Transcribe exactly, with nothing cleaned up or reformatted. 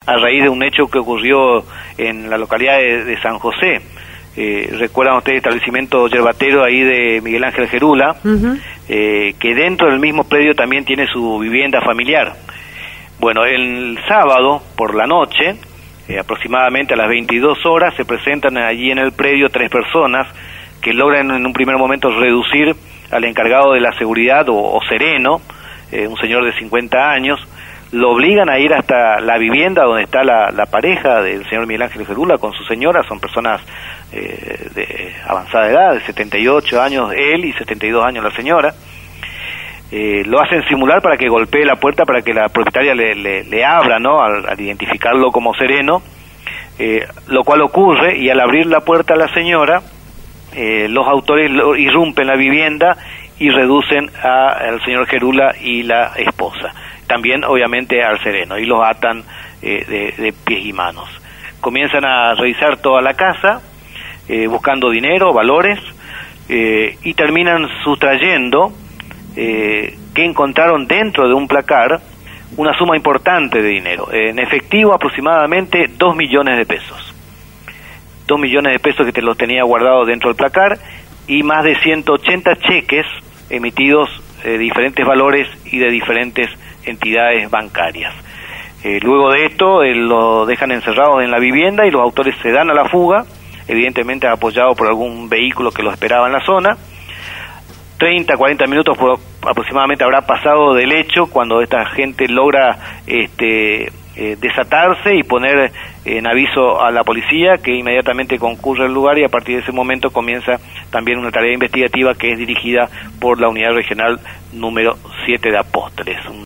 a raíz de un hecho que ocurrió en la localidad de, de San José. Eh, recuerdan ustedes el establecimiento yerbatero ahí de Miguel Ángel Gerula, uh-huh. eh, que dentro del mismo predio también tiene su vivienda familiar. Bueno, el sábado por la noche, eh, aproximadamente a las veintidós horas, se presentan allí en el predio tres personas que logran en un primer momento reducir al encargado de la seguridad o, o sereno, eh, un señor de cincuenta años, lo obligan a ir hasta la vivienda donde está la, la pareja del señor Miguel Ángel Gerula con su señora. Son personas eh, de avanzada edad, de setenta y ocho años él y setenta y dos años la señora. Eh, lo hacen simular para que golpee la puerta para que la propietaria le, le, le abra, ¿no? Al, al identificarlo como sereno, eh, lo cual ocurre, y al abrir la puerta a la señora, eh, los autores lo, irrumpen la vivienda y reducen a, al señor Gerula y la esposa. También obviamente al sereno, y los atan eh, de, de pies y manos. Comienzan a revisar toda la casa, eh, buscando dinero, valores, eh, y terminan sustrayendo eh, que encontraron dentro de un placar una suma importante de dinero, en efectivo aproximadamente dos millones de pesos. Dos millones de pesos que te los tenía guardados dentro del placar, y más de ciento ochenta cheques emitidos de eh, diferentes valores y de diferentes entidades bancarias. Eh, luego de esto, eh, lo dejan encerrado en la vivienda y los autores se dan a la fuga, evidentemente apoyados por algún vehículo que los esperaba en la zona. treinta, cuarenta minutos por, aproximadamente habrá pasado del hecho cuando esta gente logra este, eh, desatarse y poner en aviso a la policía, que inmediatamente concurre al lugar, y a partir de ese momento comienza también una tarea investigativa que es dirigida por la unidad regional número siete de Apóstoles.